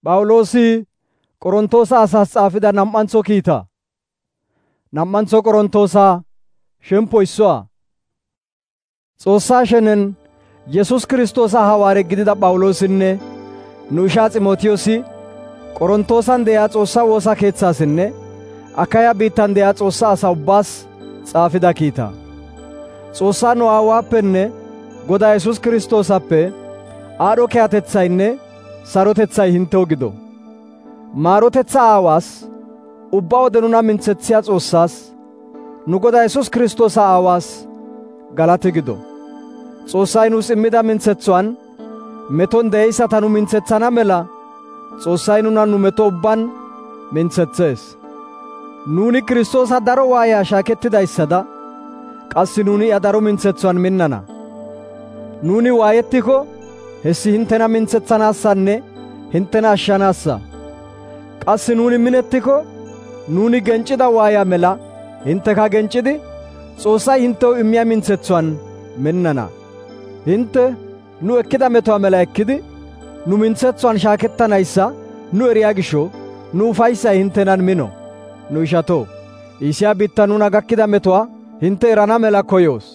Phawuloosi Qorontoosa asaas xaafida nam"antho kiita. Nam"antho Qorontoosaa shemppo issuwaa. Xoossaa shenen Yesus Kiristoosa hawaare gidida Phawuloosinne nu ishaa Ximootiyoosi Qorontoosan de'iyaa Xoossaa woosa keetsaasinne Akaya biittan de'iyaa Xoossaa asaa ubbaas xaafida kiita. Xoossaa nu Aawaappenne Godaa Yesus Kiristoosappe aadho kiyatetsaynne sarotetsay hintew gido. Maarotetsaa Aawaas, ubba wode nuna mintsetsiyaa Xoossaas, nu Godaa Yesus Kiristoosa Aawaas galati gido. Xoossay nuus immida mintsetsuwaan meton de'eyisata nu mintsetsana mela Xoossay nuna nu meto ubban mintsetsees. Nuuni Kiristoosa daro waayaa shaakettidayssada qassi nuuni iya daro mintsetsuwaan minnana. Nuuni waayettiko hessi hinttena mintsetsanaassanne hinttena ashshanaassa. Qassi nuuni minettiko nuuni genccida waayaa mela hintteka genccidi Xoossay hinttew immiyaa mintsetsuwaan minnana. Hintte nu ekkida metuwaa mela ekkidi nu mintsetsuwaan shaakettanayssa nu eriyaa gisho nu ufayssay hinttenan mino. Nu ishatoo, Isiyaa biittan nuna gakkida metuwaa hintte erana mela koyoos.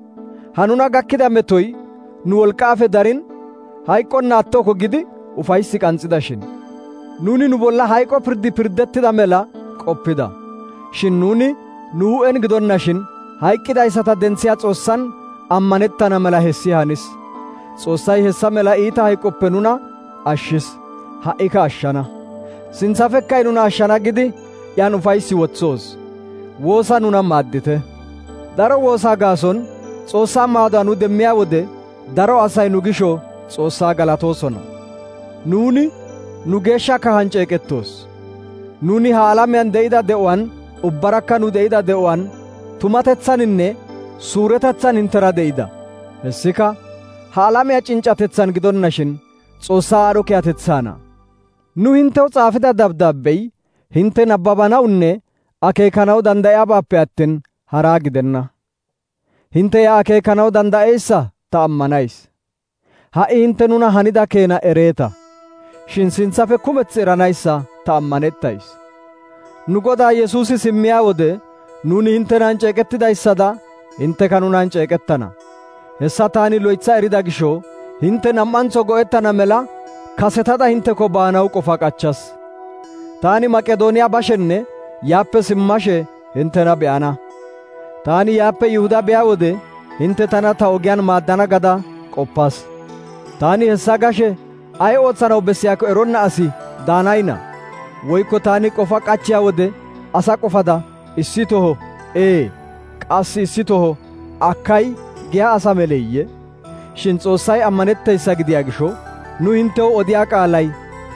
Ha nuna gakkida metoy nu wolqqaafe darin hayqqonna attoko gidi ufayssi qanxxidashin. Nuuni nu bolla hayqo pirddi pirddettida mela qoppida. Shin nuuni nu hu'en gidonnashin hayqqidayssata dentsiyaa Xoossan ammanettana mela hessi hanis. Xoossay hessa mela iita hayqoppe nuna ashshis. Ha"ika ashshana. Sintsafekka nuna ashshana gidi yan ufayssi wotsoos. Woosa nuna maaddite. Daro woosaa gaason Xoossaa maaduwaa nu demmiyaa wode daro asay nu gisho Xoossaa galatoosona. Nuuni nu geeshsha kahan ceeqettoos. Nuuni ha alamiyan de'ida de'uwaan ubbarakka nu de'ida de'uwaan tumatetsaninne suuretetsan hinttera de'ida. Hessika ha alamiyaa cinccatetsan gidonnashin Xoossaa aadho kiyatetsaana. Nu hintew xaafida dabdaabbey hintte nabbabanawunne akeekanaw danda'iyaabaappe attin haraa gidenna. Hintte yaa akeekanaw danda'eessa ta ammanays. Ha"i hintte nuna hanida keena ereeta. Shin sintsafe kumeth eranayssa ta ammanettays. Nu Godaa Yesuusi simmiyaa wode nuuni hinttenan ceeqettidayssada hintteka nunan ceeqettana. Hessa taani loytsa erida gisho hintte nam"antho go'ettana mela kasetada hintteko baanaw qofa qachchas. Taani Maqedooniyaa bashenne yaappe simmashe hinttena be'ana. Taani yaappe Yihudaa biyaa wode hintte tana ta ogiyaan maaddana gada qoppas. Taani hessa gashe ay ootsanaw bessiyaakko eronna asi daanayna. Woykko taani qofa qachchiyaa wode asa qofada issi toho qassi issi toho akkay giyaa asa meleeyye? Shin Xoossay ammanetteyssa gidiyaa gisho nu hinttew odiyaa qaalay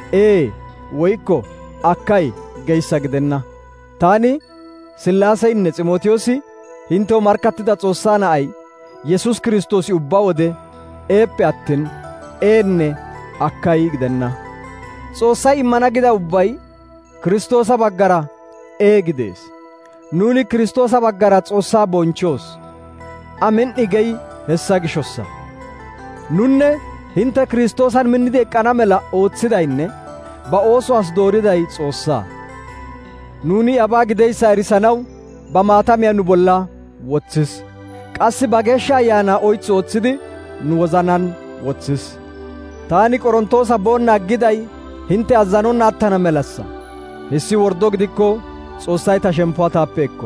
woykko akkay geyssa gidenna. Taani Sillaaseynne Ximootiyoosi hinttew markkattida Xoossaa Na'ay Yesus Kiristoosi ubba wode eeppe attin nne akkay gidenna. Xoossay immana gida ubbay Kiristoosa baggara gidees. Nuuni Kiristoosa baggara Xoossaa bonchchoos. Amen"i gey hessa gishossa. Nunne hintte Kiristoosan minnidi eqqana mela oothidaynne ba oosuwaas dooriday Xoossaa. Nuuni iyabaa gideyssa erisanaw ba maatamiyaa nu bolla woththis. Qassi ba Geeshsha Ayaanaa oytsi ooththidi nu wozanan woththis. Taani Qorontoosa boonna aggiday hintte azzanonna attana melassa. Hessi worddo gidikko Xoossay ta shemppuwaa taappe ekko.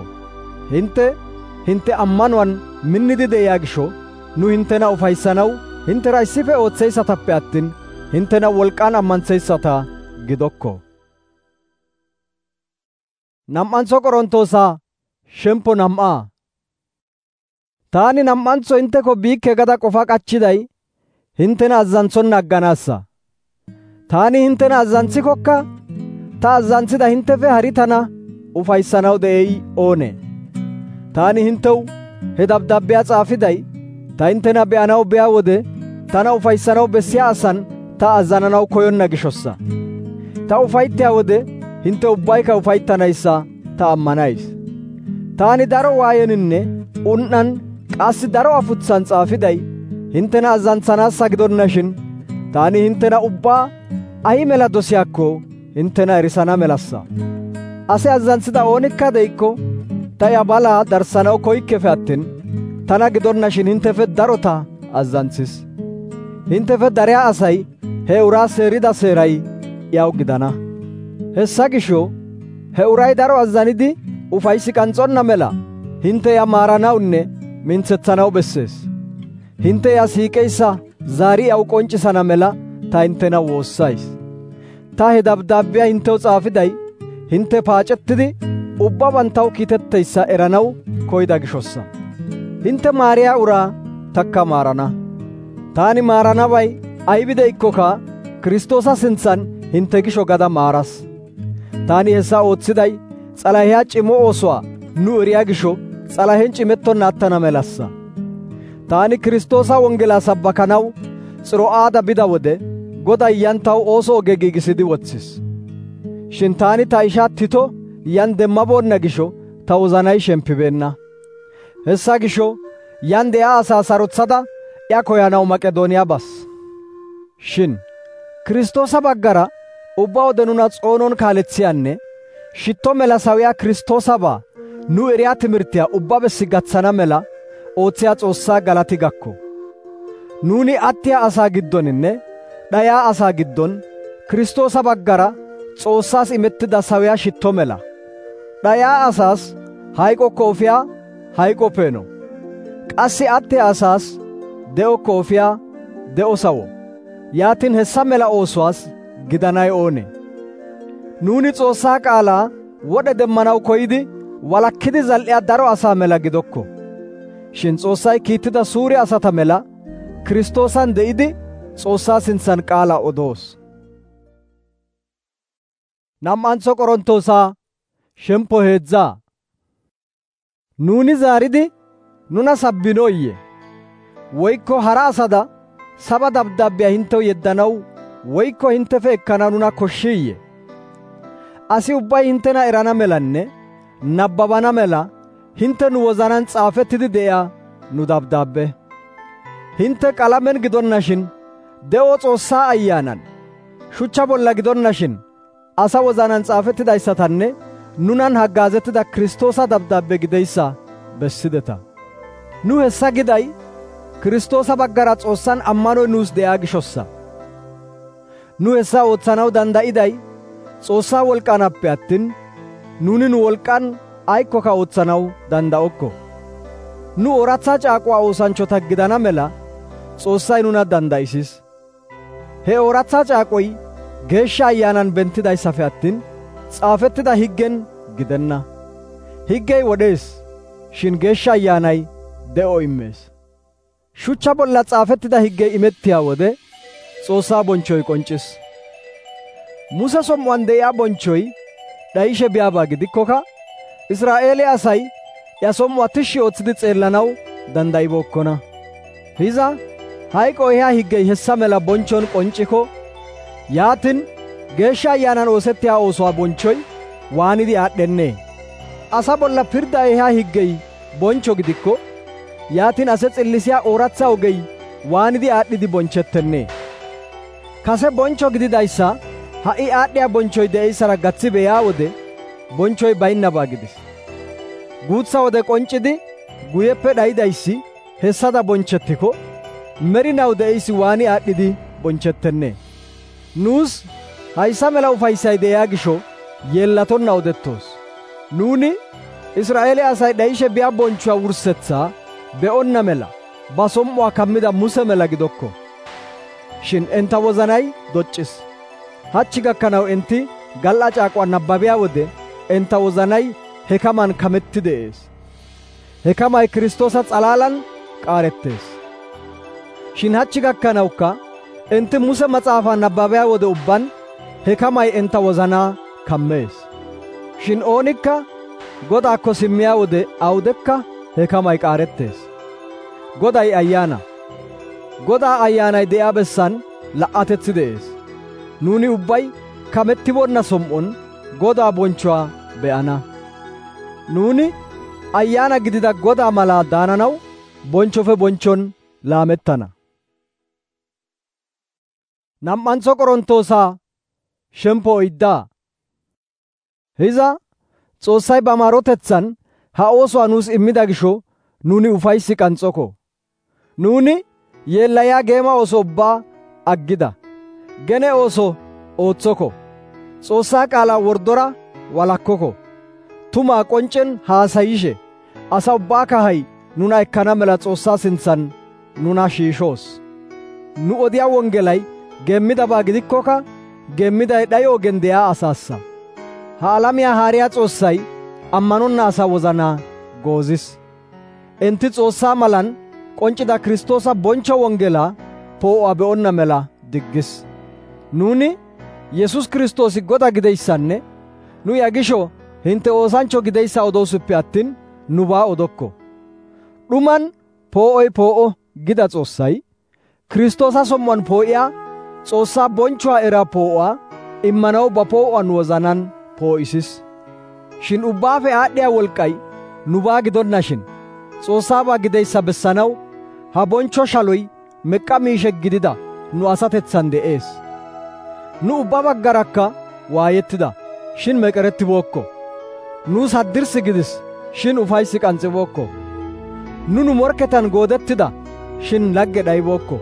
Hintte ammanuwaan minnidi de'iyaa gisho nu hinttena ufayssanaw hinttera issife ootseyssatappe attin hinttena wolqqaan ammantseyssata gidokko. Nam"antho Qorontoosaa shemppo 2. Taani nam"antho hintteko biikke gada qofa qachchiday hinttena azzanthonna agganaassa. Taani hinttena azzanthikokka ta azzanthida hinttefe hari tana ufayssanaw de'ey oonee? Taani hinttew he dabdaabbiyaa xaafiday ta hinttena be'anaw biyaa wode tana ufayssanaw bessiyaa asan ta azzananaw koyonna gishossa. Ta ufayttiyaa wode hintte ubbaykka ufayttanayssa ta ammanays. Taani daro waayeninne un"an qassi daro afutsan xaafiday hinttena azzanthanaassa gidonnashin taani hinttena ubbaa ayi mela dosiyakko hintena erisana melassa. Ase azanthida oonikka de'ikko ta ya balaa darsanaw koykkefe attin tana gidonnashin hintefe darota azanthis. Hintefe dariya asay he uraa seerida seeray iyaw gidana. Hessa gisho he uray daro azanidi ufaysi qanxonna mela hinte ya maaranawunne minthethanaw bessees. Hinte ya siiqeyssa zaari iyaw qoncisana mela ta hintena woossays. Ta he dabdaabbiya hintew xaafiday hinte paacettidi ubbaban taw kiitetteyssa eranaw koyda gishossa. Hinte maariya uraa takka maarana. Taani maaranabay aybide ikkoka Kiristoosa sinthan hinte gisho gada maaras. Taani hessa oothiday s'alahiyaa cimo oosuwaa nu eriyaa gisho s'alahen cimettonna attana melassa. Taani Kiristoosa wongelaa sabbakanaw Xiro'aada bida wode Goday yan taw ooso oge giigisidi wothis. Shin taani ta ishaa Tito yan demmaboonna gisho ta wozanay shempibeenna. Hessa gisho yan de'iyaa asaa sarothada iya koyanaw Maqedooniyaa bas. Shin Kiristoosa baggara ubba wode nuna xoonon kaaletsiyaanne shitto mela sawiyaa Kiristoosabaa nu eriyaa timirtiyaa ubba bessi gatsana mela oothiyaa Xoossaa galati gakko. Nuuni attiyaa asaa giddoninne dhayaa asaa giddon Kiristoosa baggara Xoossaas imettida sawiyaa shitto mela. Dhayaa asaas hayqokko ofiyaa hayqo peeno. Qassi attiyaa asaas de'okko ofiyaa de'o sawo. Yaatin hessa mela oosuwaas gidanay oonee? Nuuni Xoossaa qaalaa wodhe demmanaw koyidi walakkidi zal'iyaa daro asaa mela gidokko. Shin Xoossay kiittida suure asata mela Kiristoosan de'idi Xoossaa sintsan qaalaa odoos. Nam''antso Qorontoosaa shemppo 7. Nuuni zaaridi nuna sabbinooyye? Woykko hara asada saba dabdaabbiyaa hintew yeddanaw woykko hintefe ekkana nuna koshshiiyye? Asi ubbay hintena erana melanne nabbabana mela hinte nu wozanan xaafettidi de'iyaa nu dabdaabbe. Hinte qalamen gidonnashin de'o Xoossaa Ayyaanan, shuchcha bolla gidonnashin asa wozanan xaafettidayssatanne nunan haggaazettida Kiristoosa dabdaabbe gideyssa bessideta. Nu hessa giday Kiristoosa baggara Xoossan ammanoy nuus de'iyaa gishossa. Nu hessa oothanaw danda'iday Xoossaa wolqaanappe attin nuuni nu wolqan aykkoka oothanaw danda'okko. Nu ooratha caaquwaa oosanchota gidana mela Xoossay nuna danda'isis. He ooratha caaqoy Geeshsha Ayyaanan bentidayssafe attin xaafettida higgen gidenna. Higgey wodhees, shin Geeshsha Ayyaanay de'o immees. Shuchcha bolla xaafettida higgey imettiyaa wode Xoossaa bonchchoy qonccis. Muse som''uwan de'iyaa bonchchoy dhayishe biyaabaa gidikkoka Israa'eele asay ya som''uwaa tishshi ootsidi xeellanaw danda'ibokkona. Hiza hayqo ehiyaa higgey hessa mela bonchchon qonccikko, yaatin Geeshsha Ayyaanan oosettiyaa oosuwaa bonchchoy waanidi aad'dhennee? Asa bolla pirddaa ehiyaa higgey bonchcho gidikko, yaatin ase xillisiyaa ooratha ogey waanidi aad'dhidi bonchchettennee? Kase bonchcho gididayssa ha'i aadhdhiyaa bonchchoy de'eyssara gatsi be'iyaa wode bonchchoy baynnabaa gidis. Guutsa wode qonccidi guyeppe dhayidayssi hessada bonchchettiko, merinaw de'eyssi waani aadhdhidi bonchchettennee? Nuus hayssa mela ufayssay de'iyaa gisho yeellatonna odettoos. Nuuni Israa'eele asay dhayishe biyaa bonchchuwaa wurssetsaa be'onna mela ba som''uwaa kammida Muse mela gidokko. Shin enta wozanay doccis. Hachchi gakkanaw enti gal''a caaquwaa nabbabiyaa wode enta wozanay he kaman kametti de'ees. He kamay Kiristoosa s'alaalan qaarettees. Shin hachchi gakkanawukka enti Muse mas'aafaa nabbabiyaa wode ubban he kamay enta wozanaa kammees. Shin oonikka Godaakko simmiyaa wode awudekka he kamay qaarettees. Goday Ayyaana. Godaa Ayyaanay de'iyaa bessan la'atetsi de'ees. Nuuni ubbay kamettiboonna som''on Godaa bonchchuwaa be'ana. Nuuni Ayyaana gidida Godaa malaa daananaw bonchchofe bonchchon laamettana. Nam''antso Qorontoosaa Shempo oydda. Hiza Xoossay ba maarotethan ha oosuwa nuus immida gisho nuni ufaysi qanxoko. Nuni yeellaya geema ooso ubbaa aggida. Gene ooso ooththoko. Xoossaa qaala wordora walakkoko. Tumaa qonccen haasayishe asa ubbaa kahay nuna ekkana mela Xoossaa sinthan nuna shiishoos. Nu odiya wongelay geemmidabaa gidikkoka geemmiday dhayo ogen de'iyaa asaassa. Ha alamiyaa haariyaa Xoossay ammanonna asaa wozanaa goozis. Enti Xoossaa malan qonccida Kiristoosa bonchcho wongelaa poo'uwaa be'onna mela diggis. Nuuni Yesus Kiristoosi Goda gideyssanne nu ya gisho hinte oosanchcho gideyssa odoosippe attin nubaa odokko. Dhuman poo'oy poo'o gida Xoossay Kiristoosa som7uwan poo'iyaa Xoossaa bonchchuwaa eraa poo'uwaa immanaw ba poo'uwaa nu wozanan poo'isis. Shin ubbaafe aadhdhiyaa wolqqay nubaa gidonnashin Xoossaabaa gideyssa bessanaw ha bonchcho shaloy meqqa miishe gidida nu asatetsan de'ees. Nu ubba baggarakka waayettida shin meqerettibookko. Nuus haddirssi gidis shin ufaysi qanxibookko. Nu morketan goodettida shin lagge dhayibookko.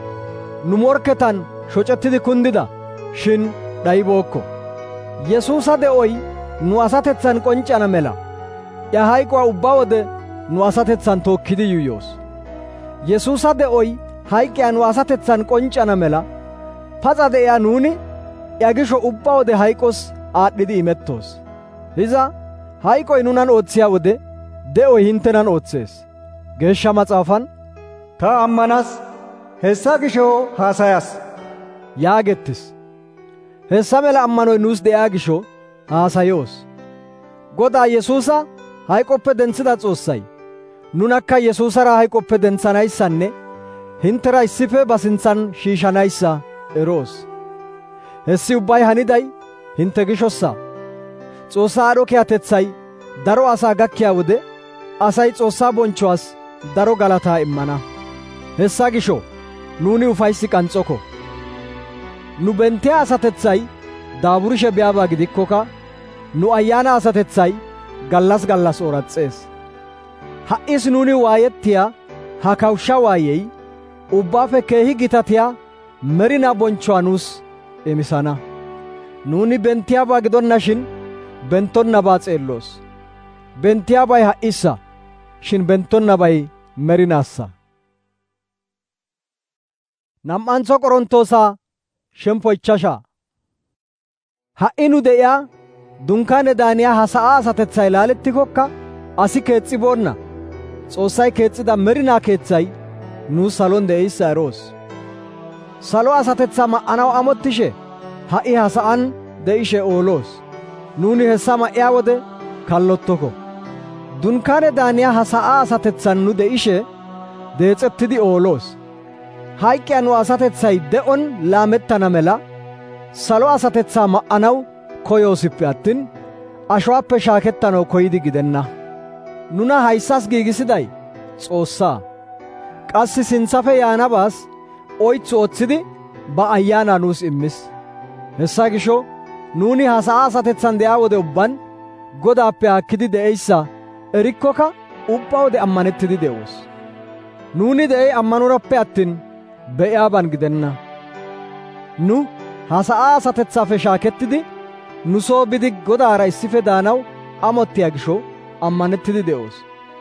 Nu morketan shocettidi kundida shin dhayibookko. Yesuusa de'oy nu asatetsan qonccana mela ya hayquwaa ubba wode nu asatetsan tookkidi yuuyoos. Yesuusa de'oy hayqiyaa nu asatetsan qonccana mela paxa de'iyaa nuuni ya gisho ubba wode hayqos aadhdhidi imettoos. Hiza hayqoy nunan oothiyaa wode de'oy hintenan ootsees. Geeshsha Maxaafan, «Ta ammanas, hessa gisho haasayas» yaagettis. Hessa mela ammanoy nuus de'iyaa gisho haasayoos. Godaa Yesuusa hayqoppe dentsida Xoossay nunakka Yesuusara hayqoppe dentsanayssanne hintera issife ba sintsan shiishanayssa eroos. Hessi ubbay haniday hinte gishossa. Xoossaa aadho kiyatethay daro asaa gakkiyaa wode asay Xoossaa bonchchuwaas daro galataa immana. Hessa gisho nuuni ufaysi qanxoko. Nu benttiyaa asatethay daaburishe biyaabaa gidikkoka nu ayyaana asatethay gallas gallas ooraxees. Ha'is nuuni waayettiyaa ha kawushsha waayey ubbaafe keehi gitatiyaa merinaa bonchchuwaa nuus emisana. Nuuni benttiyaabaa gidonnashin benttonnabaa xeelloos. Benttiyaabay ha'issa shin benttonnabay merinaassa. Nam''antso Qorontoosaa shemppo 5. Ha''i nu de'iyaa dunkkaane daaniyaa ha sa'aa asatethay laalettikokka asi keexiboonna Xoossay keexxida merinaa keeththay nuus salon de'eyssa eroos. Salo asatetsaa ma''anaw amottishe ha'i ha sa'aan de'ishe ooloos. Nuuni hessa ma''iyaa wode kallottoko. Dunkkaane daaniyaa ha sa'aa asatetsan nu de'ishe deexettidi ooloos. Hayqqiyaa nu asatethay de'on laamettana mela salo asatetsaa ma''anaw koyoosippe attin ashuwaappe shaakettanaw koyidi gidenna. Nuna hayssas giigisiday Xoossaa. Qassi sintsafe yaanabaas oythu ooththidi ba ayyaanaa nuus immis. Hessa gisho nuuni ha sa'aa asatetsan de'iyaa wode ubban Godaappe haakkidi de'eyssa erikkoka ubba wode ammanettidi de'oos. Nuuni de'ey ammanurappe attin be'iyaaban gidenna. Nu ha sa'aa asatetsaafe shaakettidi nu soo bidi Godaara issife daanaw amottiyaa gisho ammanettidi de'oos.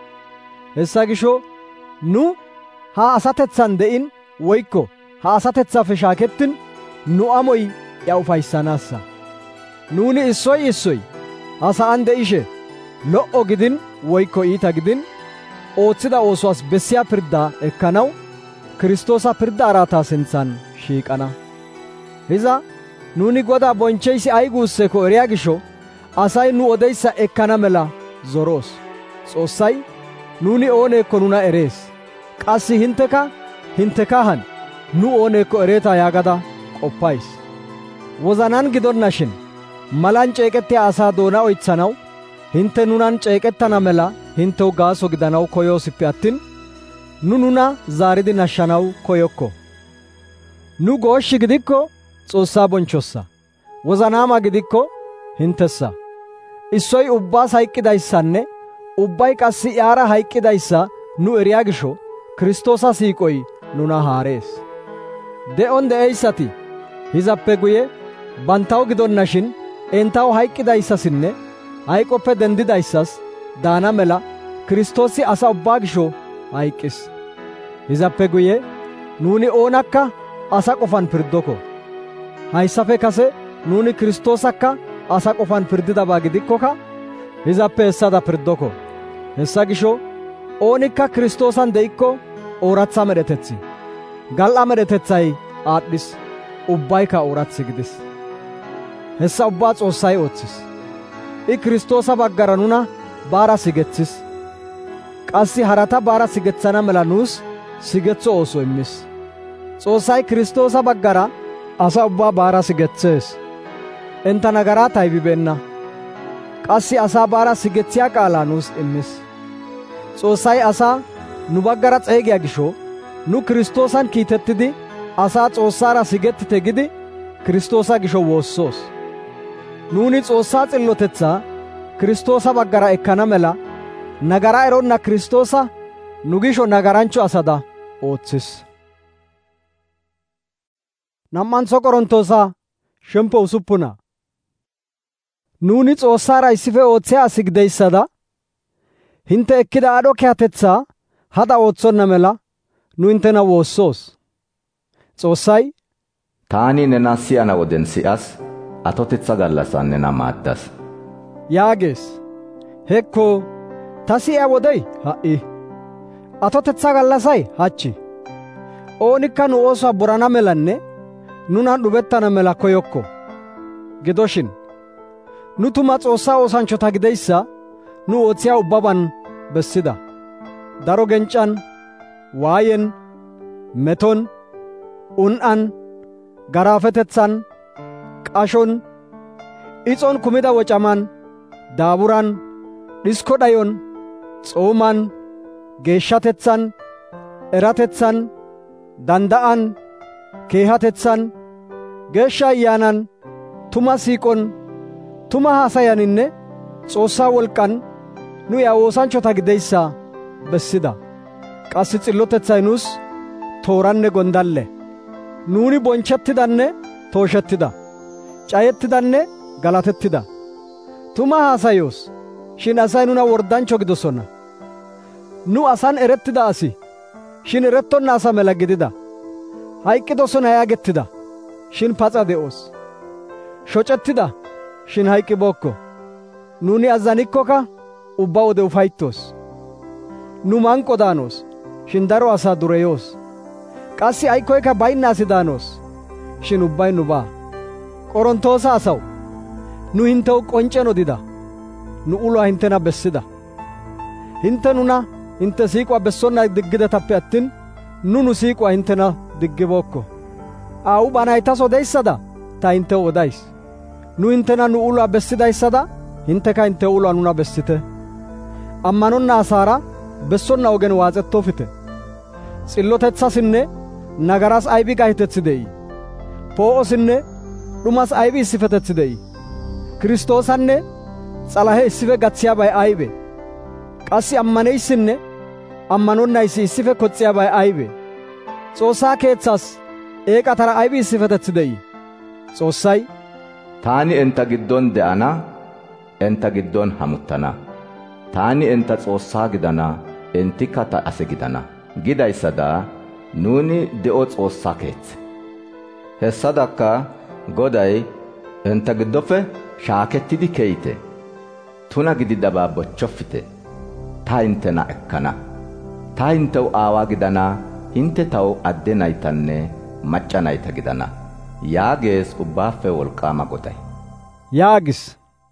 Hessa gisho nu ha asatetsan de'in woykko ha asatetsaafe shaakettin nu amoy ya ufayssanaassa. Nuuni issoy issoy ha sa'aan de'ishe lo"o gidin woykko iita gidin ooththida oosuwaas bessiyaa pirddaa ekkanaw Kiristoosa pirdda araataa sintsan shiiqana. Hiza nuuni Godaa bonchcheysi ay guusseeko eriyaa gisho asay nu odeyssa ekkana mela zoroos. Xoossay nuuni ooneekko nuna erees. Qassi hintteka hintte kahan nu ooneekko ereeta yaagada qoppays. Wozanan gidonnashin malan ceeqettiyaa asaa doona oytsanaw hintte nunan ceeqettana mela hinttew gaaso gidanaw koyoosippe attin nu nuna zaaridi nashshanaw koyokko. Nu gooshshi gidikko Xoossaa bonchchossa. wozanaama gidikko hintessa. Issoy ubbaas hayqqidayssanne ubbay qassi iyaara hayqqidayssa nu eriyaa gisho Kiristoosa siiqoy nuna haarees. De'on de'eyssati hizappe guye bantaw gidonnashin entaw hayqqidayssassinne hayqoppe dendidayssas daana mela Kiristoosi asa ubbaa gisho hayqqis. Hizappe guye nuuni oonakka asa qofan pirdoko. Hayssafe kase nuuni Kiristoosakka asa qofan pirdidabaa gidikkoka hizappe hessada pirdoko. Hessa gisho oonikka Kiristoosan de'ikko ooratha medhetetsi. Gal''a medhetethay aadhdhis, ubbayka oorathi gidis. Hessa ubbaa Xoossay ooththis. I Kiristoosa baggara nuna baara sigethis. Qassi harata baara sigethana mela nuus sigetho ooso immis. Xoossay Kiristoosa baggara asa ubbaa baara sigethees. Enta nagaraa taybibeenna. Qassi asaa baara sigethiyaa qaalaa nuus immis. Xoossay asaa nu baggara xeygiyaa gisho nu Kiristoosan kiitettidi asaa Xoossaara sigettite gidi Kiristoosa gisho woossoos. Nuuni Xoossaa xillotetsaa Kiristoosa baggara ekkana mela nagara eronna Kiristoosa nu gisho nagarancho asada ooththis. Nam'antso Qorontoosa shemppo usuppuna. Nuuni Xoossaara issife oothiyaa asi gideyssada hinte ekkida aadho kiyatetsaa hada ooththonna mela nu intena woossoos. Xoossay, «Taani nena siyana woden siyas, atotetsa gallassan nena maaddas» yaagees. Hekko ta si'iya wodey ha'i, atotetsa gallassay hachchi. Oonikka nu oosuwaa borana melanne nunan dhubettana mela koyokko. Gidoshin nu tuma Xoossaa oosanchota gideyssa nu oothiyaa ubbaban bessida. Daro gencan, waayen, meton, un''an, garaafetetsan, qashon, ixon kumida wocaman, daaburan, dhisko dhayon, xooman, geeshshatetsan, eratetsan, danda'an, keehatetsan, geeshsha ayyaanan, tuma siiqon, tuma haasayaninne Xoossaa wolqqan nu iya oosanchota gideyssa bessida. Qassi xillotethay nuus tooranne gondalle. Nuuni bonchchettidanne tooshettida, cayettidanne galatettida. Tuma haasayoos, shin asay nuna worddanchcho gidosonna. Nu asan erettida asi, shin erettonna asa mela gidida. Hayqqidosona yaagettida, shin paxa de'oos. Shocettida, shin hayqqibookko. Nuuni azanikkoka ubba wode ufayttoos. Nu manqo daanoos, shin daro asaa dureyoos. Qassi aykkoyka baynna asi daanoos, shin ubbay nubaa. Qorontoosa asaw, nu hintew qonccen odida, nu uluwaa hintena bessida. Hinte nuna hinte siiquwaa bessonna diggidetappe attin, nu siiquwaa hintena diggibookko. Aawuu naytas odeyssada ta hintew odays. Nu hintena nu uluwaa bessidayssada hinteka hinte uluwaa nuna bessite. Ammanonna asaara bessonna ogen waaxettoofite. Xillotetsassinne nagaras aybi gaytetsi de'ii? Poo'osinne dhumas aybi issifetetsi de'ii? Kiristoosanne s'alahe issife gatsiyaabay aybee? Qassi ammaneyssinne ammanonnayssi issife koxxiyaabay aybee? Xoossaa keeththas eeqatara aybi issifetetsi de'ii? Xoossay, «Taani enta giddon de'ana, enta giddon hamuttana. Taani enta Xoossaa gidana, entikka ta ase gidana» gidayssada nuuni de'o Xoossaa keethe. Hessadakka Goday, «Enta giddoppe shaakettidi keyite. Tuna gididabaa bochchoffite. Ta hintena ekkana. Ta hintew aawaa gidana, hinte taw adde naytanne macca nayta gidana» yaagees Ubbaappe Wolqqaama Goday. yaagis.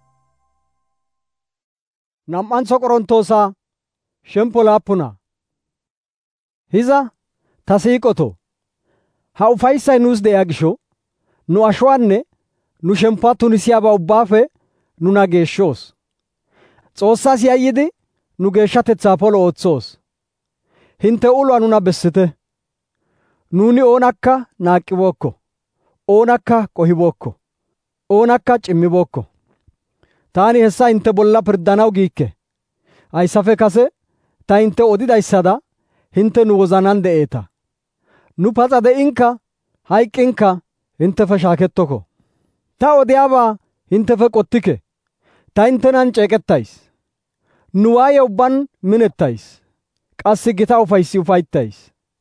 Nam'antso Qorontoosa shemppo laappuna. Hiza ta siiqoto, ha ufayssay nuus de'iyaa gisho nu ashuwaanne nu shemppuwaa tunisiyaabaa ubbaafe nuna geeshshoos. Xoossaas yayyidi nu geeshshatetsaa polo ootsoos. Hinte uluwaa nuna bessite. Nuuni oonakka naaqqibookko, oonakka qohibookko. oonakka cimmibookko. Taani hessa hinte bolla pirdanaw giikke. Hayssafe kase ta hinte odidayssada hinte nu wozanan de'eeta. Nu paxa de'inkka hayqqinka hintefe shaakettoko. Ta odiyaabaa hintefe qottike. Ta hintenan ceeqettays. Nu waaye ubban minettays. Qassi gita ufayssi ufayttays.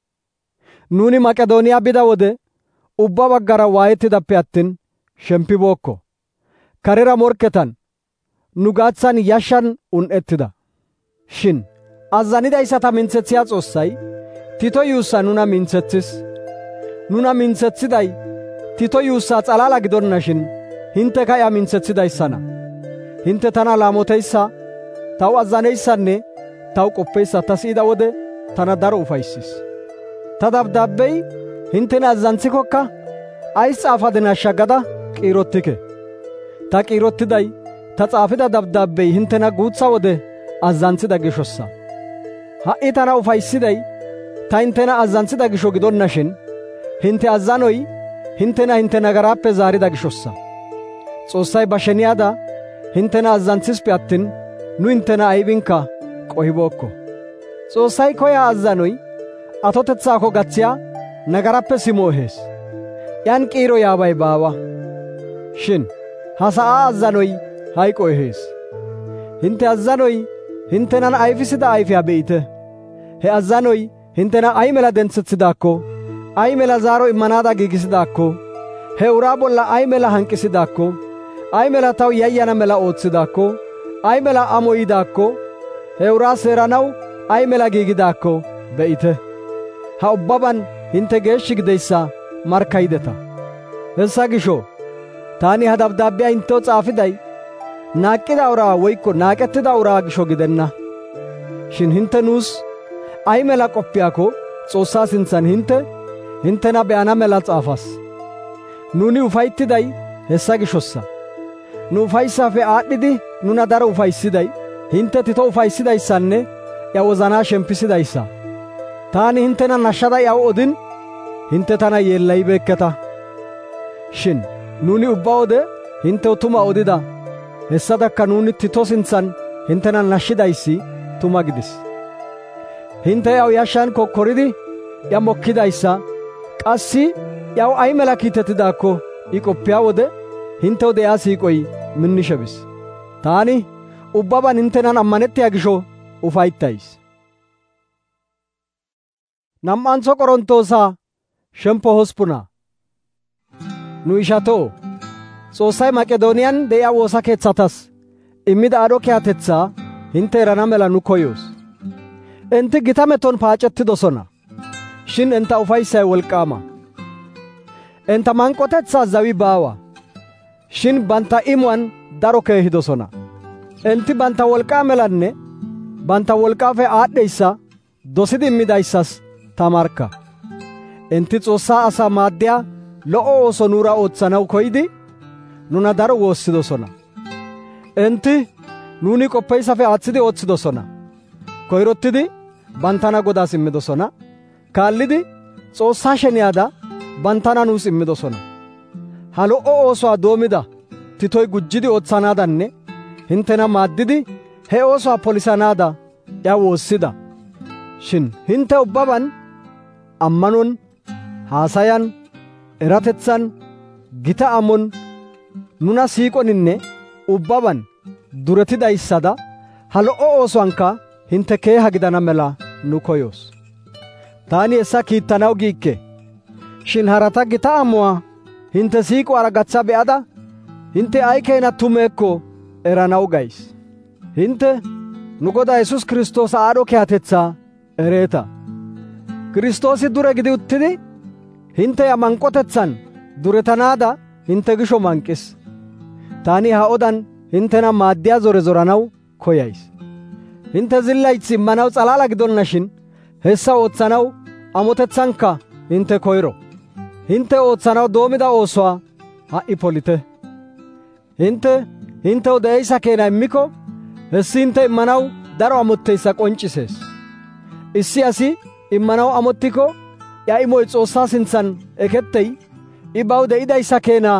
Nuuni Maqedooniyaa bida wode ubba baggara waayettidappe attin shempibookko. Karera morketan nu gaathan yashshan un7ettida. Shin azzanidayssata minthethiyaa Xoossay Tito yuussaa nuna minthethis. Nuna minthethiday Tito yuussaa xalaala gidonnashin hinteka iya minthethidayssana. Hinte tana laamoteyssa, taw azzaneyssanne taw qoppeyssa ta siyida wode tana daro ufaysis. Ta dabdaabbey hintena azzanthikokka ays xaafadinashsha gada qiirottike. Ta qiirottiday ta xaafida dabdaabbey hintena guutha wode azzanthida gishossa. Ha"i tana ufaysiday ta hintena azzanthida gisho gidonnashin hinte azzanoy hintena hinte nagaraappe zaarida gishossa. Xoossay ba sheniyaada hintena azzanthisipe attin nu hintena aybinkka qohibookko. Xoossay koya azzanoy atotetsaako gathiyaa nagarappe simo ehees. Yan qiiro yaabay baawa. Shin ha sa'aa azzanoy hayqo ehees. Hinte azzanoy hintenan ayfisida ayfiyaa be'ite. He azzanoy hintena ay mela dentsethidaakko, ay mela zaaro immanaada giigisidaakko, he uraa bolla ay mela hanqisidaakko, ay mela taw yayyana mela oothidaakko, ay mela amoyidaakko, he uraa seeranaw ay mela giigidaakko be'ite. Ha ubbaban hinte geeshshi gideyssa markkaydeta. Hessa gisho taani ha dabdaabbiyaa hintew xaafiday naaqqida uraa woykko naaqettida uraa gisho gidenna. Shin hinte nuus ay mela qoppiyaakko Xoossaa sinthan hintena be'ana mela xaafas. Nuuni ufayttiday hessa gishossa. Nu ufayssaafe aadhdhidi nuna daro ufayssiday hinte Tito ufayssidayssanne iya wozanaa shempisidayssa. Taani hintena nashshada iyaw odin hinte tana yeellayibeekketa. Shin nuuni ubba wode hintew tuma odida. Hessadakka nuuni Tito sinthan hintena nashshidayssi tuma gidis. Hinte yaw yashshan kokkoridi ya mokkidayssa, qassi yaw ay mela kiitettidaakko I qoppiyaa wode hintew de'iyaa siiqoy minnishe bis. Taani ubbaban hintenan ammanettiyaa gisho ufayttays. Nam''antso Qorontoosa shemppo 8. Nu ishatoo, Xoossay Maqedooniyan de'iyaa woosa keetsatas immida aadho kiyatetsaa hinte erana mela nu koyoos. Enti gita meton paacettidosona. Shin enta ufayssay wolqaama. Enta manqotetsaa zawi baawa. Shin banta imuwan daro keehidosona. Enti banta wolqaa melanne banta wolqaafe aadhdheyssa dosidi immidayssas ta markka. Enti Xoossaa asaa maaddiyaa lo'o ooso nuura ooththanaw koyidi nuna daro woossidosona. Enti nuuni qoppeyssafe aaththidi ooththidosona. Koyrottidi bantana Godaas immidosona. Kaallidi Xoossaa sheniyaada bantana nuus immidosona. Ha lo'o oosuwaa doomida Titoy gujjidi oothanaadanne hintena maaddidi he oosuwaa polisanaada iya woossida. Shin hinte ubbaban ammanon, haasayan, eratetsan, gita amon, nuna siiqoninne ubbaban duretidayssada ha lo'o oosuwankka hinte keeha gidana mela nu koyoos. Taani hessa kiittanaw giikke. Shin harata gita amuwaa hinte siiquwaara gatsa be'ada hinte ay keena tumeekko eranaw gays. Hinte nu Godaa Yesuus Kiristoosa aadho kiyatetsaa ereeta. Kiristoosi dure gidi uttidi hinte ya manqotetsan duretanaada hinte gisho manqis. Taani ha odan hintena maaddiyaa zore zoranaw koyays. Hinte zillaythi immanaw xalaala gidonnashin hessa oothanaw amotetsankka hinte koyro. Hinte oothanaw doomida oosuwaa ha'i polite. Hintew de'eyssa keena immiko hessi hinte immanaw daro amotteyssa qonccisees. Issi asi immanaw amottiko ya imoy Xoossaa sinthan ekettey I baw de'idayssa keena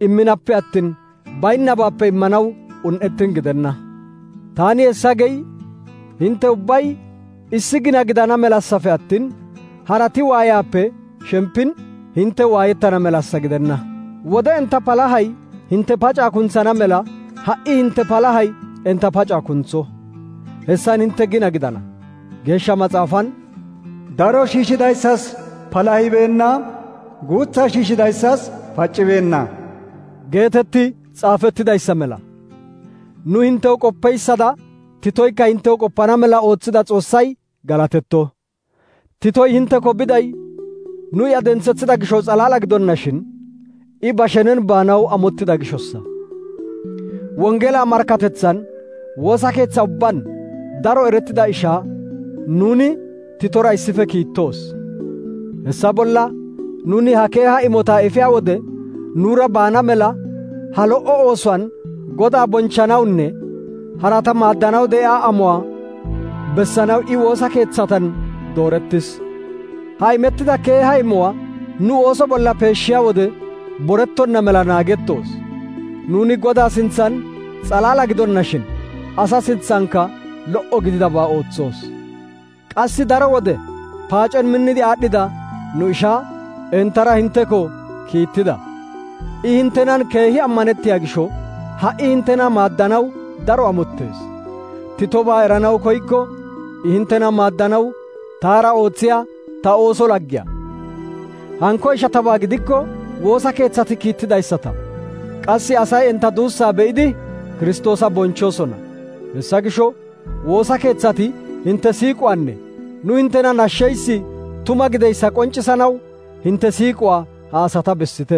imminappe attin baynnabaappe immanaw un7ettin gidenna. Taani hessa ge'i hinte ubbay issi gina gidana melassafe attin harati waayaappe shempin hinte waayettana melassa gidenna. Wode entta palahay hinte pacaa kuntsana mela ha'i hinte palahay entta pacaa kuntso. Hessan hinte gina gidana. Geeshsha Maxaafan, daro shiishshidayssas palahibeenna, guutha shiishshidayssas paccibeenna geetetti xaafettidayssa mela. Nu hintew qoppeyssada Titoykka hintew qoppana mela ooththida Xoossay galatetto. Titoy hinteko biday nu iya dentsetsida gisho xalaala gidonnashin, I ba shenen baanaw amottida gishossa. Wongelaa markkatetsan woosa keetsa ubban daro erettida ishaa nuuni Titora issife kiittoos. Hessa bolla nuuni ha keeha imotaa efiyaa wode nuura baana mela ha lo"o oosuwaan Godaa bonchchanawunne harata maaddanaw de'iyaa amuwaa bessanaw I woosa keetsatan doorettis. Ha imettida keeha imuwaa nu ooso bolla peeshshiyaa wode borettonna mela naagettoos. Nuuni Godaa sintsan xalaala gidonnashin asa sintsankka lo"o gididabaa ootsoos. Qassi daro wode paacen minnidi aadhdhida nu ishaa enttara hinteko kiittida. I hintenan keehi ammanettiyaa gisho ha'i hintena maaddanaw daro amottees. Titobaa eranaw koykko I hintena maaddanaw taara ootsiyaa ta ooso laggiyaa. Hankko ishatabaa gidikko woosa keetsati kiittidayssata. Qassi asay entta duussaa be'idi Kiristoosa bonchchoosona. Hessa gisho woosa keetsati hinte siiquwaanne nu hintena nashsheyssi tuma gideyssa qonccisanaw hinte siiquwaa ha asata bessite.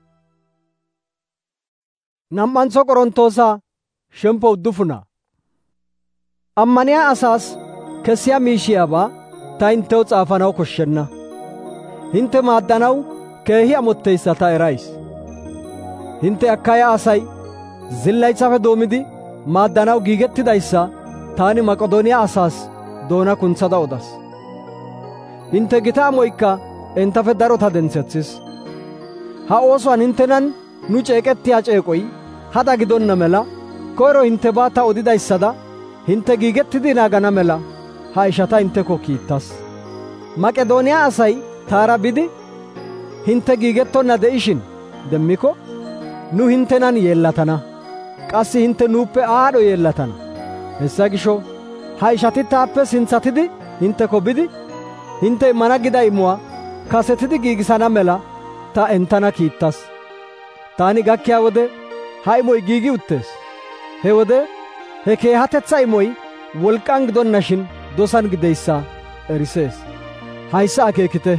Nam"antso Qorontoosa shemppo 9. Ammaniyaa asaas kessiyaa miishiyaabaa ta hintew xaafanaw koshshenna. Hinte maaddanaw keehi amotteyssa ta erays. Hinte Akaya asay zillaytsafe doomidi maaddanaw giigettidayssa taani Maqedooniyaa asaas doona kuntsada odas. Hinte gita amoykka entafe darota dentsethis. Ha oosuwaan hintenan nu ceeqettiyaa ceeqoy hada gidonna mela koyro hintebaa ta odidayssada hinte giigettidi naagana mela ha ishata hinteko kiittas. Maqedooniyaa asay taara bidi hinte giigettonna de'ishin demmiko nu hintenan yeellatana. Qassi hinte nuuppe aadho yeellatana. Hessa gisho ha ishati taappe sintsatidi hinteko bidi hinte immana gida imuwaa kasetidi giigisana mela ta entana kiittas. Taani gakkiyaa wode ha imoy giigi uttees. He wode he keehatetsa imoy wolqan gidonnashin dosan gideyssa erisees. Hayssa akeekite.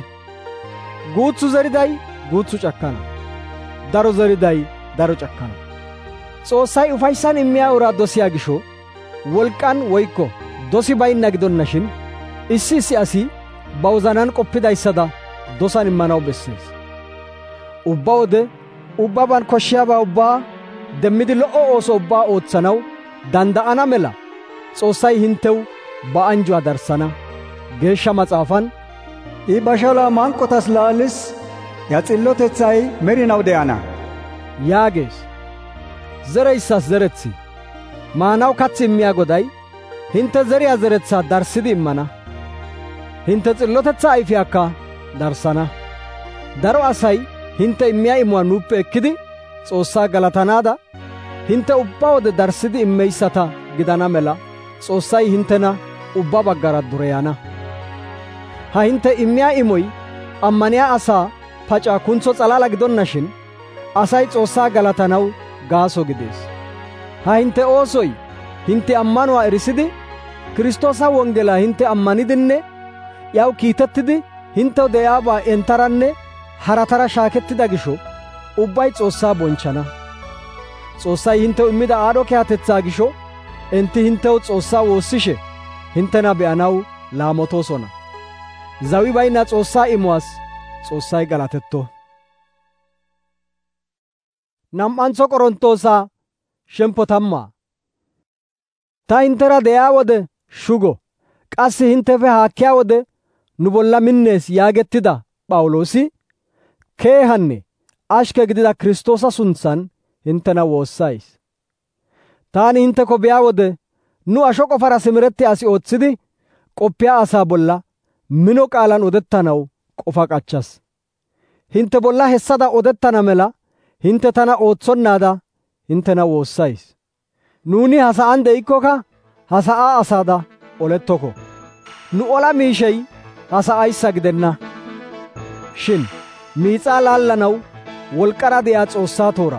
Guutsu zeriday guutsu cakkana. Daro zeriday daro cakkana. Xoossay ufayssan immiyaa uraa dosiyaa gisho wolqan woykko dosi baynna gidonnashin issi asi ba wozanan qoppidayssada dosan immanaw bessees. Ubba wode ubbaban koshshiyaabaa ubbaa demmidi lo"o ooso ubbaa ootsanaw danda'ana mela Xoossay hintew ba anjjuwaa darssana. Geeshsha Maxaafan, I ba shalaa manqotas laalis, ya xillotethay merinaw de'ana yaagees. Zereyssas zeretsi, maanaw katsi immiyaa Goday hinte zeriyaa zeretsaa darssidi immana. Hinte xillotetsaa ayfiyaakka darssana. Daro asay hinte immiyaa imuwaa nuuppe ekkidi Xoossaa galatanaada hinte ubba wode darssidi immeyssata gidana mela Xoossay hintena ubba baggara dureyana. Ha hinte immiyaa imoy ammaniyaa asaa pacaa kuntso xalaala gidonnashin asay Xoossaa galatanaw gaaso gidees. Ha hinte oosoy hinte ammanuwaa erisidi Kiristoosa wonggelaa hinte ammanidinne yaw kiitettidi hintew de'iyaabaa entaranne haratara shaakettida gisho ubbay Xoossaa bonchchana. Xoossay hintew immida aadho kehatetsaa gisho enti hintew Xoossaa woossishe hintena be'anaw laamotoosona. Zawi baynna Xoossaa imuwaas Xoossay galatetto. Nam"antso Qorontoosa shemppo 10. Ta hintera de'iyaa wode shugo, qassi hintefe haakkiyaa wode nu bolla minnees yaagettida P'awuloosi keehanne ashke gidida Kiristoosa sunthan hintena woossays. Taani hinteko biya wode nu asho qofara simeretti asi ooththidi qoppiya asaa bolla mino qaalan odettanaw qofa qachchas. Hinte bolla hessada odettana mela hinte tana ooththonnaada hintena woossays. Nuuni ha sa'an de'ikkoka ha sa'aa asaada olettoko. Nu ola miishey ha sa'ayssa gidenna. Shin miixaa laallanaw wolqara de'iyaa Xoossaa toora.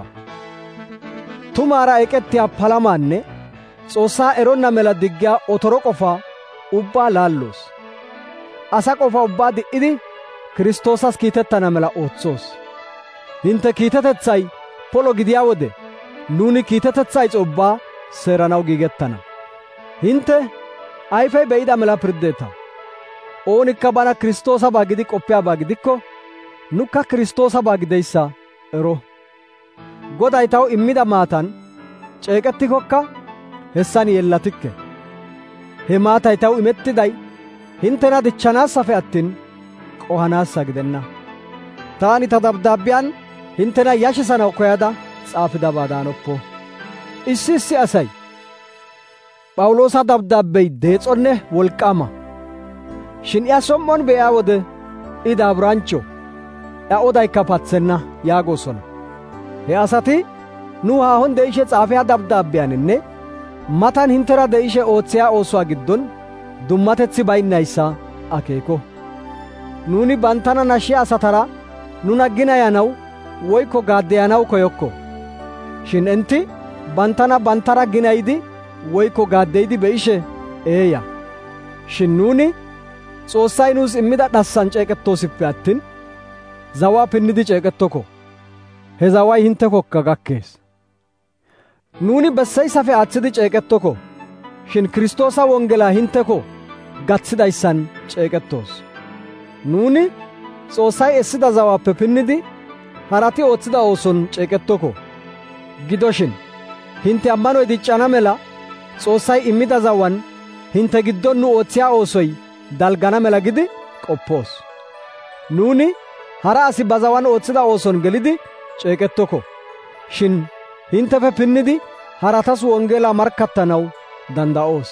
Tumaara eqettiyaa palamaanne Xoossaa eronna mela diggiyaa otoro qofaa ubbaa laalloos. Asa qofa ubbaa di'idi Kiristoosas kiitettana mela ootsoos. Hinte kiitetetsay polo gidiyaa wode nuuni kiitetetsaa ubbaa seeranaw giigettana. Hinte ayfey be'ida mela pirddeeta. Oonikka bana Kiristoosabaa gidi qoppiyaabaa gidikko nukka Kiristoosabaa gideyssa ero. Goday taw immida maatan ceeqettikokka hessan yeellatikke. He maatay taw imettiday hintena dichchanaassafe attin qohanaassa gidenna. Taani ta dabdaabbiyaan hintena yashisanaw koyada xaafidabaa daanoppo. Issi asay P'awuloosa dabdaabbey deexonne wolqaama. Shin iya som''on be'iyaa wode I daaburanchcho, iya odaykka patsenna yaagoosona. He asati nu haahon de'ishe xaafiyaa dabdaabbiyaaninne matan hintera de'ishe oothiyaa oosuwaa giddon dummatetsi baynnayssa akeeko. Nuuni banttana nashiyaa asatara nuna ginayanaw woykko gaaddeyanaw koyokko. Shin enti banttana banttara ginayidi woykko gaaddeyidi be'ishe eeya. Shin nuuni Xoossay nuus immida dhassan ceeqettoosippe attin zawaa pinnidi ceeqettoko. He zaway hintekokka gakkees. Nuuni besseyssafe aaththidi ceeqettoko. Shin Kiristoosa wongelaa hinteko gathidayssan ceeqettoos. Nuuni Xoossay essida zawaappe pinnidi harati ooththida ooson ceeqettoko. Gidoshin hinte ammanoy diccana mela Xoossay immida zawan hinte giddon nu oothiyaa oosoy dalgana mela gidi qoppoos. Nuuni hara asi ba zawan ooththida ooson gelidi ceeqettoko. Shin hintefe pinnidi haratas wongelaa markkattanaw danda'oos.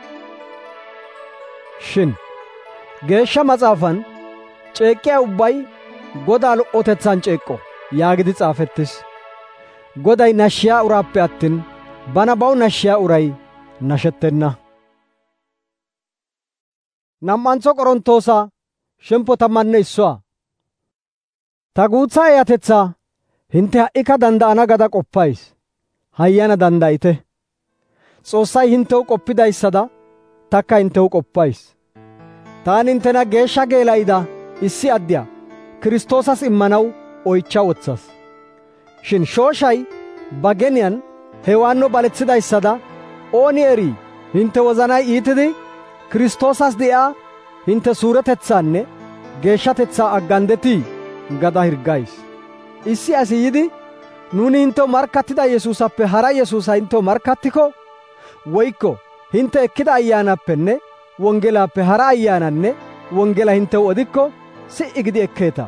Shin Geeshsha Maxaafan ceeqqiyaa ubbay Godaa lo"otetsan ceeqqo yaagidi xaafettis. Goday nashshiyaa uraappe attin bana baw nashshiyaa uray nashettenna. Nam''antso Qorontoosa 11 Ta guutsaa eeyatetsaa hinte ha'ika danda'ana gada qoppays. Hayyana danda'ite. Xoossay hintew qoppidayssada takka hintew qoppays. Taani hintena geeshsha geelayida issi addiyaa Kiristoosas immanaw oychcha wotsas. Shin shooshay ba geniyaan hewaanno balethidayssada ooni eri hinte wozanay iitidi Kiristoosas de'iyaa hinte suuretetsaanne geeshshatetsaa aggandetii gada hirgays. Issi asi yidi nuuni hintew markkattida Yesuusappe hara Yesuusa hintew markkattiko woykko hinte ekkida ayyaanappenne wongelaappe hara ayyaananne wongela hintew odikko si'i gidi ekkeeta.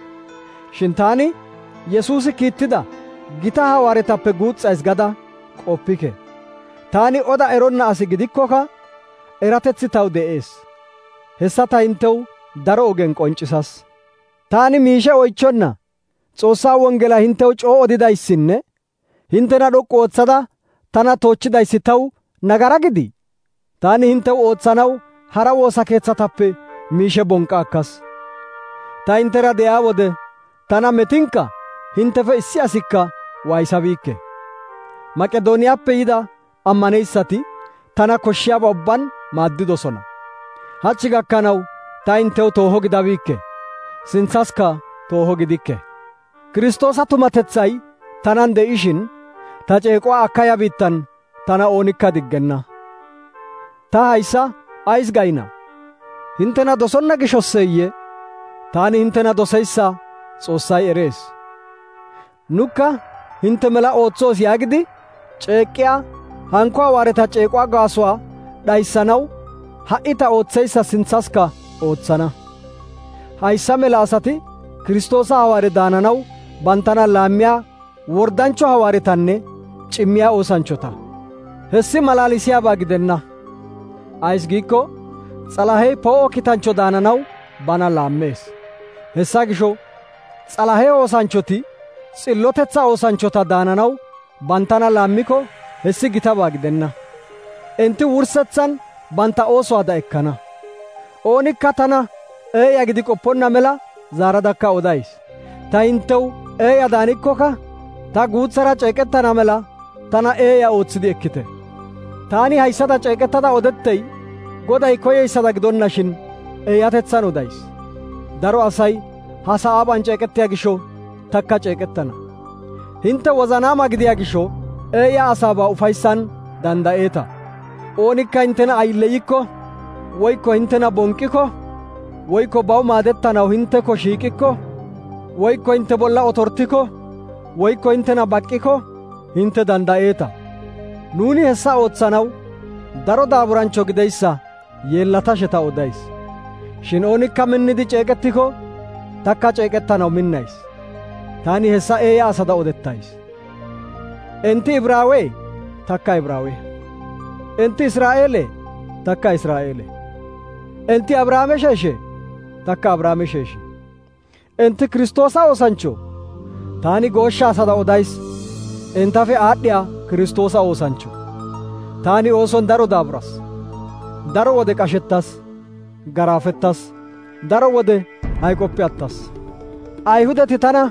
Shin taani Yesuusi kiittida gita hawaaretappe guuxxays gada qoppike. Taani oda eronna asi gidikkoka eratetsi taw de'ees. Hessa ta hintew daro ogen qonccisas. Taani miishe oychchonna Xoossaa wongelaa hintew c'oo odidayssinne hintena d'ok'k'u ootsada tana toochchidayssi taw nagara gidii? Taani hintew ootsanaw hara woosa keetsatappe miishe bonqqa akkas. Ta hintera de'iyaa wode tana metinkka hintefe issi asikka waaysabiikke. Maqedooniyaappe yida ammaneyssati tana koshshiyaaba ubban maaddidosona. Hachchi gakkanaw ta hintew tooho gidabiikke. Sintsaska tooho gidikke. Kiristoosa tumatetsay tanan de'ishin ta ceequwaa Akaya biittan tana oonikka diggenna. Ta hayssa ays gayna? Hintena dosonna gishosseeyye? Taani hintena doseyssa Xoossay erees. Nukka hinte mela ootsoos yaagidi ceeqqiyaa hankko hawaareta ceequwaa gaasuwaa dhayssanaw ha'i ta ootseyssa sintsaska ootsana. Hayssa mela asati Kiristoosa hawaare daananaw bantana laammiyaa worddancho hawaaretanne cimmiyaa oosanchchota. Hessi malaalisiyaabaa gidenna. Ays giikko S'alahey poo'o kiitanchcho daananaw bana laammees. Hessa gisho S'alahe oosanchchoti s'illotetsaa oosanchchota daananaw bantana laammiko hessi gitabaa gidenna. Enti wurssetsan bantta oosuwaada ekkana. Oonikka tana eeya gidi qopponna mela zaaradakka odays. Ta hinttew eeya daanikkoka ta guutsara ceeqettana mela tana eeya ootsidi ekkite. Taani hayssada ceeqettada odettey Goday koyeyssada gidonnashin eeyatetsan odays. Daro asay ha sa'aaban ceeqettiya gisho takka ceeqettana. Hintte wozanaama gidiya gisho eeya asaabaa ufayssan danda'eeta. Oonikka hinttena ayilleyikko woykko hinttena bonqqikko woykko baw maadettanaw hintteko shiiqikko woykko hintte bolla otortikko woykko hinttena baqqikko hintte danda'eeta. Nuuni hessa ootsanaw daro daaburanchcho gideyssa yeellatashe ta odays. Shin oonikka minnidi ceeqettiko takka ceeqettanaw minnays. Taani hessa eeya asada odettays. Enti Ibraawe takka Ibraawe. Enti Israa'eele takka Israa'eele. Enti Abrahaame sheeshe takka Abrahaame sheeshe. Enti Kiristoosa oosanchcho taani gooshsha asada odays. Entafe aadhdhiyaa Kiristoosa oosanchcho. Taani ooson daro daaburas. Daro wode qashettas, garaafettas, daro wode hayqoppe attas. Ayhudeti tana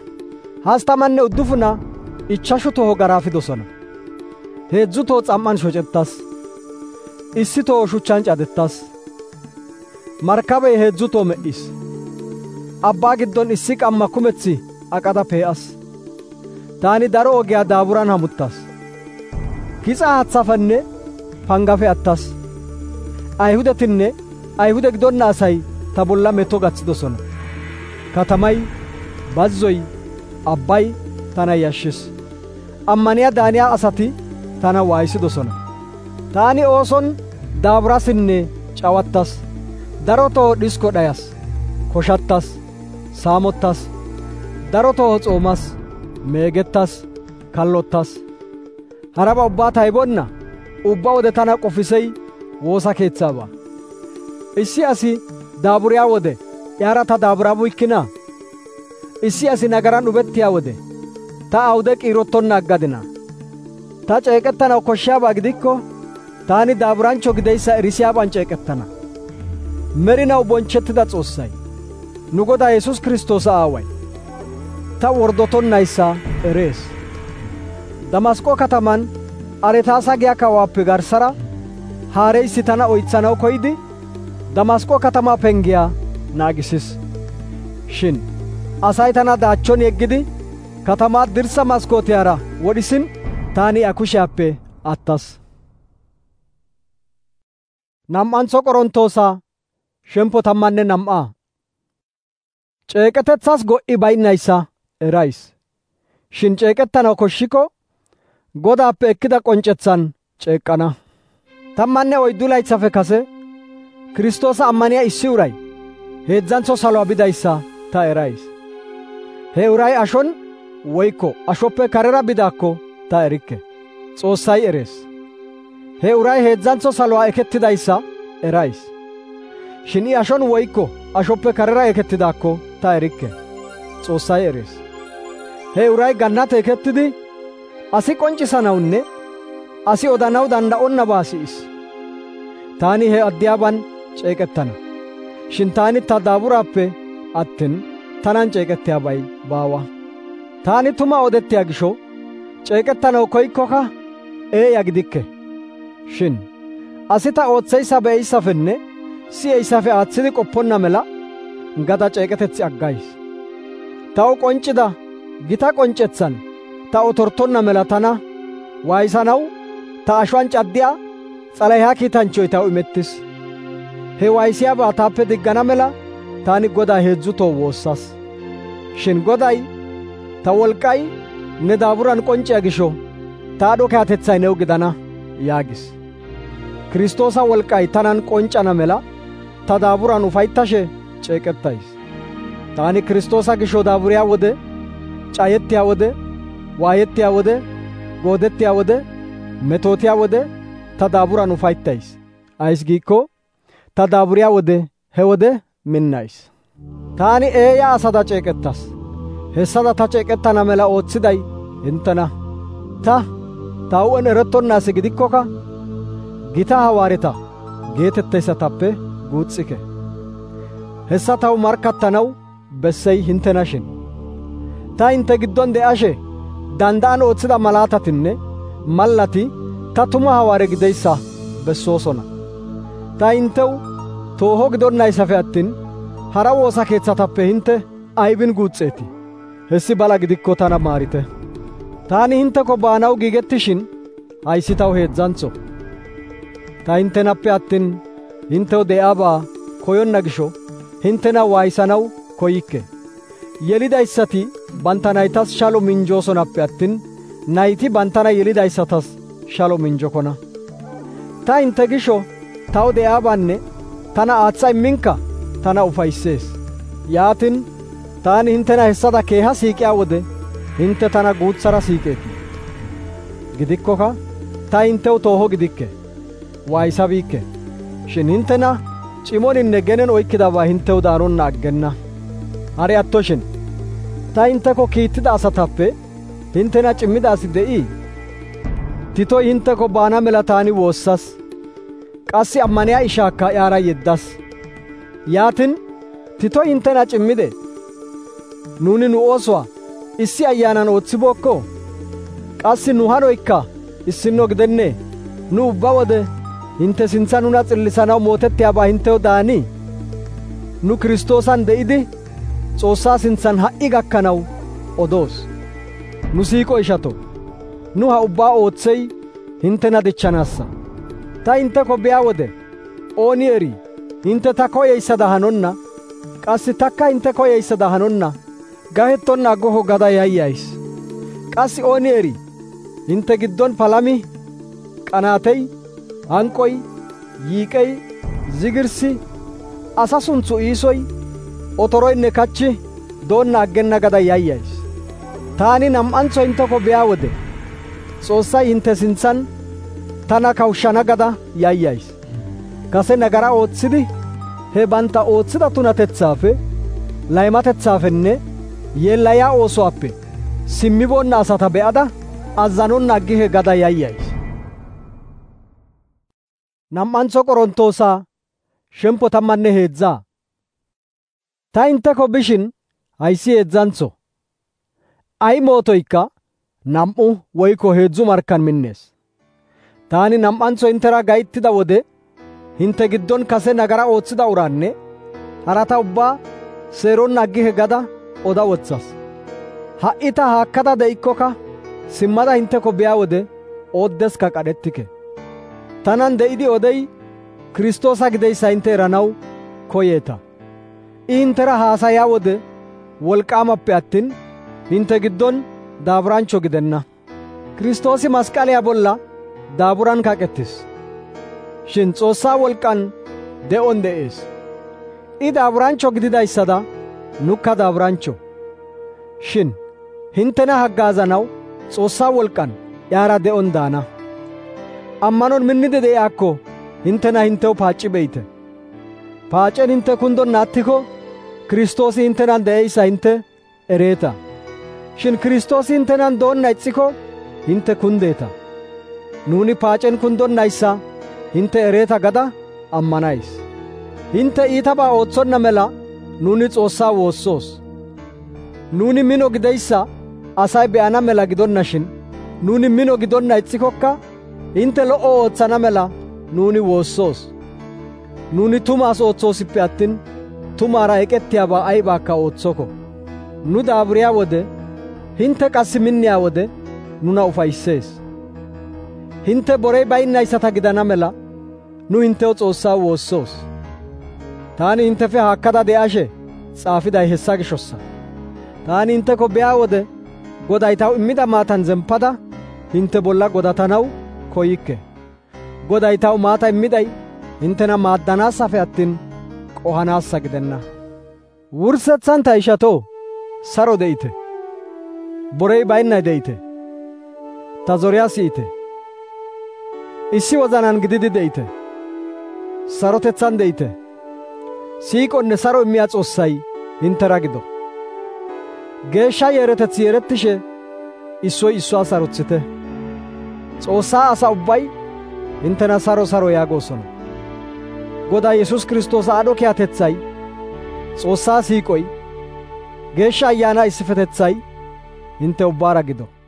39 toho garaafidosona. 3 toho s'am''an shocettas. 1 toho shuchchan cadettas. Markabey 3 toho med'is. Abbaa giddon 1 qamma kumetsi aqada pee'as. Taani daro ogiyaa daaburan hamuttas. Kixa haaththafenne pangafe attas. Ayhudetinne Ayhude gidonna asay ta bolla meto gaththidosona. Katamay, bazzoy, abbay tana yashshis. Ammaniyaa daaniyaa asati tana waayisidosona. Taani ooson daaburasinne cawattas. Daro toho dhisko dhayas, koshattas, saamottas. Daro toho xoomas, meegettas, kallottas. Haraba ubbaa taybonna ubba wode tana qofisey woosa keetsaabaa. Issi asi daaburiyaa wode yaara ta daaburabuykkinaa? Issi asi nagaran dhubettiyaa wode ta awude qiirottonna aggadinaa? Ta ceeqettanaw koshshiyaabaa gidikko taani daaburanchcho gideyssa erisiyaaban ceeqettana. Merinaw bonchchettida Xoossay nu Godaa Yesuus Kiristoosa Aaway ta worddotonnayssa erees. Damask'o kataman Aretaasa giyaa kawaappe garssara haareyssi tana oytsanaw koyidi Damask'o katamaa penggiyaa naagisis. Shin asay tana daachchon yeggidi katamaa dirssa maskootiyaara wodhisin taani a kushiyaappe attas. Nam''antso Qorontoosa shemppo 12. Ceeqetethas go'i baynnayssa erays. Shin ceeqettanaw koshshiko Godaappe ekkida qoncetsan ceeqqana. 14 laytsafe kase Kiristoosa ammaniyaa issi uray heedzdzantso saluwaa bidayssa ta erays. He uray ashon woykko ashoppe karera bidaakko ta erikke. Xoossay erees. He uray heedzdzantso saluwaa ekettidayssa erays. Shin I ashon woykko ashoppe karera ekettidaakko ta erikke. Xoossay erees. He uray gannate ekettidi asi qonccisanawunne asi odanaw danda'onnabaa si'is. Taani he addiyaaban ceeqettana. Shin taani ta daaburaappe attin tanan ceeqettiyaabay baawa. Taani tuma odettiyaa gisho ceeqettanaw koykkoka eeya gidikke. Shin asi ta ootseyssa be'eyssafenne siyeyssafe aatsidi qopponna mela gada ceeqetetsi aggays. Taw qonccida gita qoncetsan ta otortonna mela tana waayisanaw ta ashuwan caddiyaa S'alahiyaa kiitanchchoy taw imettis. He waayisiyaabaa taappe diggana mela taani Godaa 3 toho woossas. Shin Goday ta wolk'k'ay ne daaburan qoncciyaa gisho ta adho kehatetsay new gidana yaagis. Kiristoosa wolk'k'ay tanan qonccana mela ta daaburan ufayttashe ceeqettays. Taani Kiristoosa gisho daaburiyaa wode cayettiyaa wode, waayettiyaa wode, goodettiyaa wode, metootiyaa wode ta daaburan ufayttays. Ays giikko ta daaburiyaa wode he wode minnays. Taani eeya asada ceeqettas. Hessada ta ceeqettana mela oothiday hinttena. Ta hu'en erettonnaasi gidikkoka gita hawaareta geetetteyssatappe guuxxike. Hessa taw markkattanaw bessey hinttenashin. Ta hintte giddon de'ashe danda'an ooththida malaatatinne mallati ta tuma hawaare gideyssa bessoosona. Ta hinttew tooho gidonnayssafe attin hara woosa keeththatappe hintte aybin guuxxeetii? Hessi bala gidikko tana maarite. Taani hintteko baanaw giigettishin hayssi taw heedzdzantso. Ta hinttenappe attin hinttew de'aabaa koyonna gisho hinttena waayisanaw koyikke. Yelidayssati bantta naytas shalo minjoosonappe attin nayti banttana yelidayssatas shalo minjokona. Ta hintte gisho taw de'aabaanne tana aaththa imminkka tana ufayssees. Yaatin taani hinttena hessada keeha siiqiyaa wode hintte tana guutsara siiqeetii. Gidikkoka ta hinttew tooho gidikke, waayisabiikke. Shin hinttena cimoninne genen oykkidabaa hinttew daanonna aggenna. Hari attoshin ta hintteko kiittida asatappe hinttena cimmida asi de'ii? Titoy hintteko baana mela taani woossas. Qassi ammaniyaa ishaakka yaara yeddas. Yaatin Titoy hinttena cimmide? Nuuni nu oosuwaa issi ayyaanan ooththibookko? Qassi nu hanoykka issinno gidennee? Nu ubba wode hintte sintsa nuna xillisanaw mootettiyaabaa hinttew daanii? Nu Kiristoosan de'idi Xoossaa sintsan ha'i gakkanaw odoos. Nu siiqo ishato, nu ha ubbaa ootsey hinttena dichchanaassa. Ta hintteko biyaa wode ooni eri hintte ta koyeyssada hanonna, qassi takka hintte koyeyssada hanonna gahettonna aggoko gada yayyays. Qassi ooni eri hintte giddon palami, qanaatey, hanqoy, yiiqey, zigirssi, asa sunthu iisoy, otoroynne kachchi doonna aggenna gada yayyays. Taani nam''antso hintteko biyaa wode Xoossay hintte sintsan tana kawushshana gada yayyays. Kase nagara ootsidi he bantta ootsida tunatetsaafe, laymatetsaafenne yeellayaa oosuwaappe simmiboonna asata be'ada azzanonna aggihe gada yayyays. Nam''antso Qorontoosaa 13 Ta hintteko bishin hayssi heedzdzantso. Ay mootoykka 2 woykko 3 markkan minnees. Taani nam''antso hinttera gayttida wode hintte giddon kase nagara ootsida uraanne harata ubbaa seeronna aggihe gada oda wotsas. Ha"i ta haakkada de'ikkoka simmada hintteko biyaa wode ooddeska qadhettike. Tanan de'idi odey Kiristoosa gideyssa hintte eranaw koyeeta. I hinttera haasayaa wode wolqaamappe attin hintte giddon daaburanchcho gidenna. Kiristoosi masqaliyaa bolla daaburan kaqettis. Shin Xoossaa wolqan de'on de'ees. I daaburanchcho gididayssada nukka daaburanchcho. Shin hinttena haggaazanaw Xoossaa wolqan yaara de'on daana. Ammanon minnide de'iyaakko hinttena hinttew paacci be'ite. Paacen hintte kundonna attiko Kiristoosi hinttenan de'eyssa hintte ereeta. Shin Kiristoosi hinttenan doonna ixxiko hintte kundeeta. Nuuni paacen kundonnayssa hintte ereeta gada ammanays. Hintte iitabaa ootsonna mela nuuni Xoossaa woossoos. Nuuni mino gideyssa asay be'ana mela gidonnashin, nuuni mino gidonna ixxikokka hintte lo"o ootsana mela nuuni woossoos. Nuuni tumaas ootsoosippe attin tumaara eqettiyaabaa aybaakka ootsoko. Nu daaburiyaa wode hintte qassi minniyaa wode nuna ufayssees. Hintte borey baynnayssata gidana mela nu hinttew Xoossaa woossoos. Taani hinttefe haakkada de'ashe xaafiday hessa gishossa. Taani hintteko biyaa wode Goday taw immida maatan zemppada hintte bolla godatanaw koyikke. Goday taw maata immiday hinttena maaddanaassafe attin qohanaassa gidenna. Wurssetsan ta ishatoo, saro de'ite. borey baynnay de'ite. Ta zoriyaa siyite. Issi wozanan gididi de'ite. Sarotetsan de'ite. Siiqonne saro immiyaa Xoossay hinttera gido. Geeshsha yeereteththi yeerettishe issoy issuwaa saroththite. Xoossaa asa ubbay hinttena saro saro yaagosona. Godaa Yesuus Kiristoosa aadho kiyatetsay, Xoossaa siiqoy, Geeshsha Ayyaana issifetetsay hintte ubbaara gido.